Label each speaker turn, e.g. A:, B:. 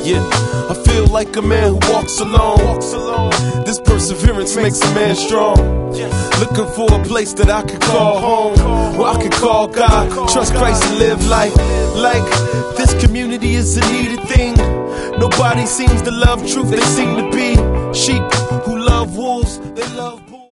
A: Yeah, I feel like a man who walks alone. This perseverance makes a man strong. Looking for a place that I could call home, where I could call God, trust Christ and live life. Like this community is a needed thing. Nobody seems to love truth, they seem to be sheep who love wolves, they love bulls.